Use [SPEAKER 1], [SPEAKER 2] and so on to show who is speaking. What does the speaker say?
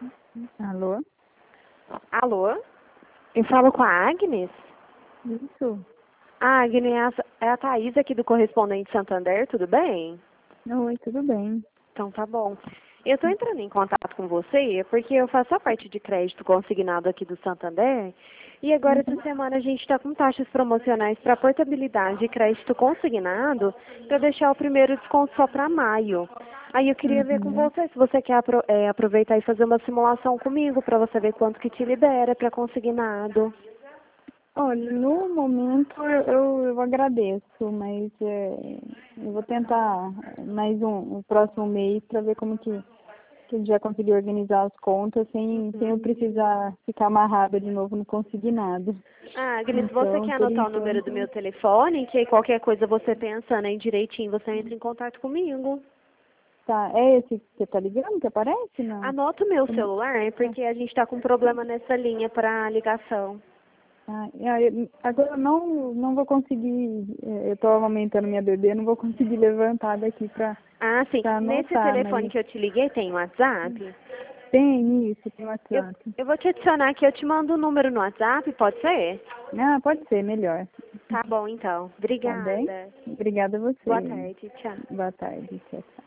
[SPEAKER 1] Alô?
[SPEAKER 2] Alô? Eu falo com a Agnes?
[SPEAKER 1] Isso.
[SPEAKER 2] A Agnes é a Thaís aqui do Correspondente Santander, tudo bem?
[SPEAKER 1] Oi, tudo bem?
[SPEAKER 2] Então tá bom. Eu estou entrando em contato com você porque eu faço a parte de crédito consignado aqui do Santander e agora essa semana a gente está com taxas promocionais para portabilidade e crédito consignado para deixar o primeiro desconto só para maio. Aí eu queria ver com você se você quer aproveitar e fazer uma simulação comigo para você ver quanto que te libera para consignado.
[SPEAKER 1] Olha, no momento eu agradeço, mas eu vou tentar mais o próximo mês para ver como que eu já consegui organizar as contas sem eu precisar ficar amarrada de novo no consignado.
[SPEAKER 2] Ah, Agnes, você
[SPEAKER 1] Então,
[SPEAKER 2] quer
[SPEAKER 1] por
[SPEAKER 2] anotar o número do
[SPEAKER 1] enquanto,
[SPEAKER 2] meu telefone? Que aí qualquer coisa você pensando aí direitinho, você entra em contato comigo.
[SPEAKER 1] tá. É esse que você tá ligando que aparece? Não.
[SPEAKER 2] Anota o meu celular, porque a gente está com problema nessa linha para ligação.
[SPEAKER 1] Agora eu não vou conseguir, eu estou amamentando minha bebê, não vou conseguir levantar daqui para
[SPEAKER 2] Ah, sim. Nesse
[SPEAKER 1] anotar,
[SPEAKER 2] telefone
[SPEAKER 1] mas
[SPEAKER 2] que eu te liguei tem WhatsApp?
[SPEAKER 1] tem isso, tem
[SPEAKER 2] Eu,
[SPEAKER 1] WhatsApp.
[SPEAKER 2] eu vou te adicionar aqui, eu te mando o número no WhatsApp, pode ser?
[SPEAKER 1] Ah, pode ser, melhor.
[SPEAKER 2] Tá bom, então.
[SPEAKER 1] Tá bem?
[SPEAKER 2] Obrigada.
[SPEAKER 1] Obrigada a
[SPEAKER 2] Boa
[SPEAKER 1] você.
[SPEAKER 2] tarde, tchau.
[SPEAKER 1] Boa tarde, tchau, tchau.